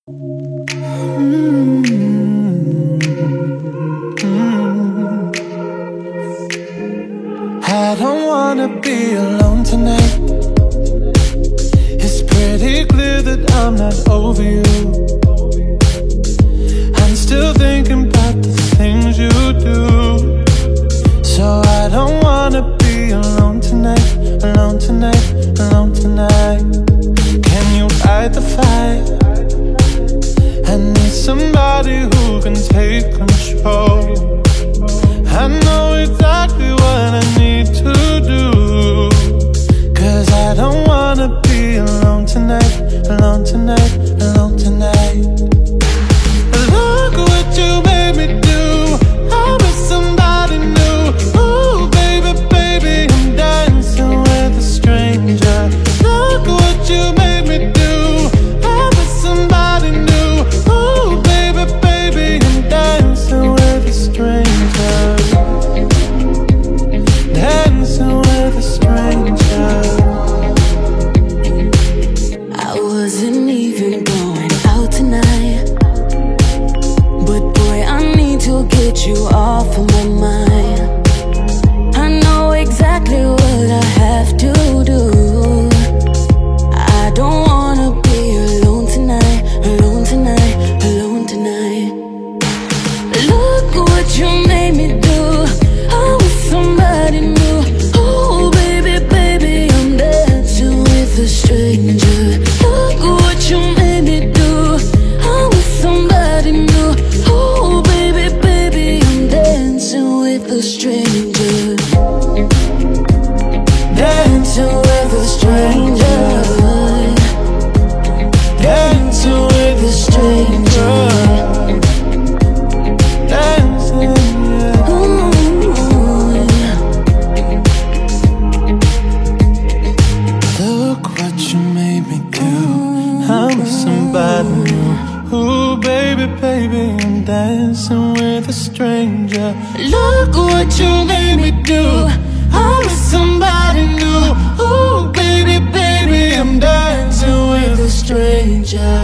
I don't wanna be alone tonight. It's pretty clear that I'm not over you. I'm still thinking about the things you do. So I don't wanna be alone tonight, alone tonight, alone tonight. Can you fight the fire? I need somebody who can take control. I know exactly what I need to do, 'cause I don't wanna be alone tonight, alone tonight, alone tonight. Look what you made me do. I'm with somebody new. Ooh, baby, baby, I'm dancing with a stranger. Look what you made me do. I'm with somebody new. Ooh, baby, baby, I'm dancing with a stranger. Dancing with a stranger. I wasn't even going out tonight, but boy, I need to get you off of my mind. I know exactly what I have to do. I don't wanna be alone tonight, alone tonight, alone tonight. Look what you made me do. I'm with somebody new. Oh baby, baby, I'm dancing with a stranger. Look what you made me do. I'm with somebody new. Oh baby, baby, I'm dancing with a stranger. Dancing with a stranger. Dancing with a stranger. Dancing, yeah. Look what you made me do. I'm with somebody new. Ooh, baby, baby, I'm dancing with a stranger. Look what you made me do. I'm with somebody new. Ooh, baby, baby, I'm dancing with a stranger.